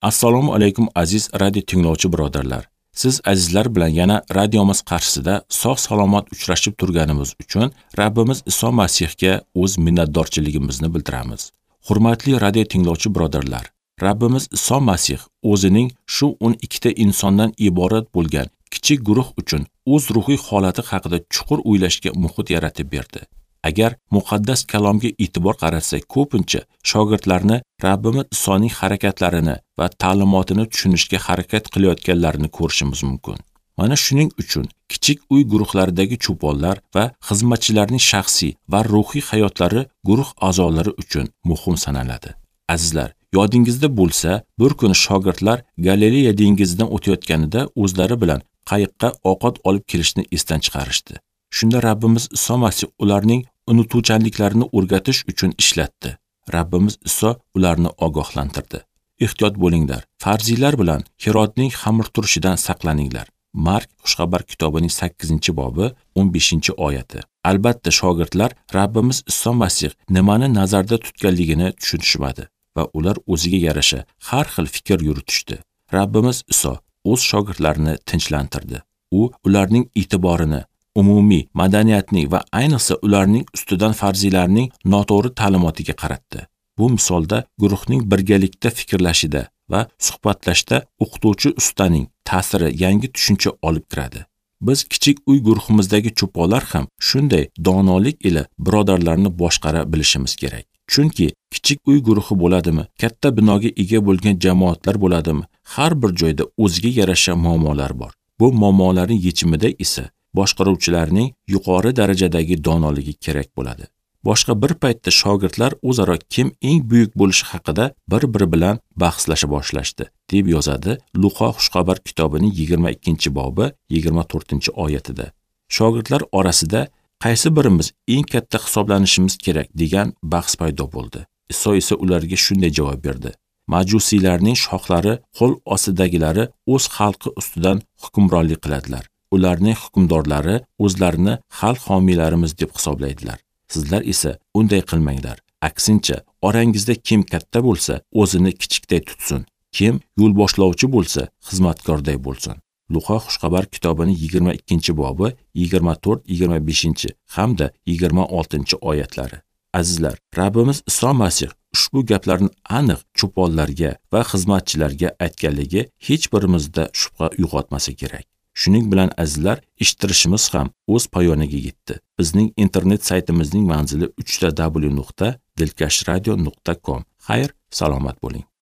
Assalomu alaykum aziz radio tinglovchi birodarlar. Siz azizlar bilan yana radiomiz qarshisida sog'-salomat uchrashib turganimiz uchun Rabbimiz Iso Masihga o'z minnatdorchiligimizni bildiramiz. Hurmatli radio tinglovchi birodarlar, Rabbimiz Iso Masih o'zining shu 12 ta insondan iborat bo'lgan kichik guruh uchun o'z ruhiy holati haqida chuqur o'ylashga muhit yaratib berdi. Agar muqaddas kalomga e'tibor qaratsak, ko'pincha shogirdlarni Rabbimiz Isoning harakatlarini va ta'limotini tushunishga harakat qilayotganlarini ko'rishimiz mumkin. Mana shuning uchun kichik uy guruhlaridagi cho'ponlar va xizmatchilarning shaxsiy va ruhiy hayotlari guruh a'zolari uchun muhim sanaladi. Azizlar, yodingizda bo'lsa, bir kuni shogirdlar Galileya dengizidan o'tayotganida o'zlari bilan qayiqqa ovqat olib kelishni esdan chiqarishdi. Shunda Rabbimiz Iso Masih ularning unutuvchanliklarini o'rgatish uchun ishlatdi. Rabbimiz Iso ularni ogohlantirdi. Ehtiyot bo'linglar. Farziylar bilan Herodning xamirturishidan saqlaninglar. Mark xushxabar kitobining 8-bobi 15-oyati. Albatta shogirdlar Rabbimiz Iso Masih nimani nazarda tutganligini tushunishmadi va ular o'ziga yarasha har xil fikr yuritishdi. Rabbimiz Iso o'z shogirdlarini tinchlantirdi. U ularning e'tiborini umumiy madaniyatning va ayniqsa ularning ustidan farziylarning noto'g'ri ta'limotiga qaratdi. Bu misolda guruhning birgalikda fikrlashida va suhbatlashda o'qituvchi ustaning ta'siri yangi tushuncha olib kiradi. Biz kichik uy guruhimizdagi cho'ponlar ham shunday donolik ila birodarlarni boshqara bilishimiz kerak. Chunki kichik uy guruhi bo'ladimi, katta binoga ega bo'lgan jamoatlar bo'ladimi, har bir joyda o'ziga yarasha muammolar bor. Bu muammolarning yechimida esa boshqaruvchilarning yuqori darajadagi donoligi kerak bo'ladi. Boshqa bir paytda shogirdlar o'zaro kim eng buyuk bo'lishi haqida bir-biri bilan bahslasha boshlashdi, deb yozadi Luqa xushxabar kitobining 22-bobi 24-oyatida. Shogirdlar orasida qaysi birimiz eng katta hisoblanishimiz kerak degan bahs paydo bo'ldi. Iso esa ularga shunday javob berdi: Majusiylarning shohlari qo'l ostidagilari o'z xalqi ustidan hukmronlik qiladilar. Ularning hukmdorlari o'zlarini xalq homiylarimiz deb hisoblaydilar. Sizlar esa unday qilmanglar. Aksincha, orangizda kim katta bo'lsa, o'zini kichikday tutsin. Kim yo'l boshlovchi bo'lsa, xizmatkorday bo'lsin. Luqa xushxabar kitobining 22-bobi 24-25 hamda 26-oyatlari. Azizlar, Rabbimiz Iso Masih ushbu gaplarni aniq cho'ponlarga va xizmatchilarga aytganligi hech birimizda shubha uyg'otmasa kerak. Shuning bilan azizlar, eshittirishimiz ham o'z poyoniga yetdi. Bizning internet saytimizning manzili www.dilkashradio.com. Xayr, salomat bo'ling.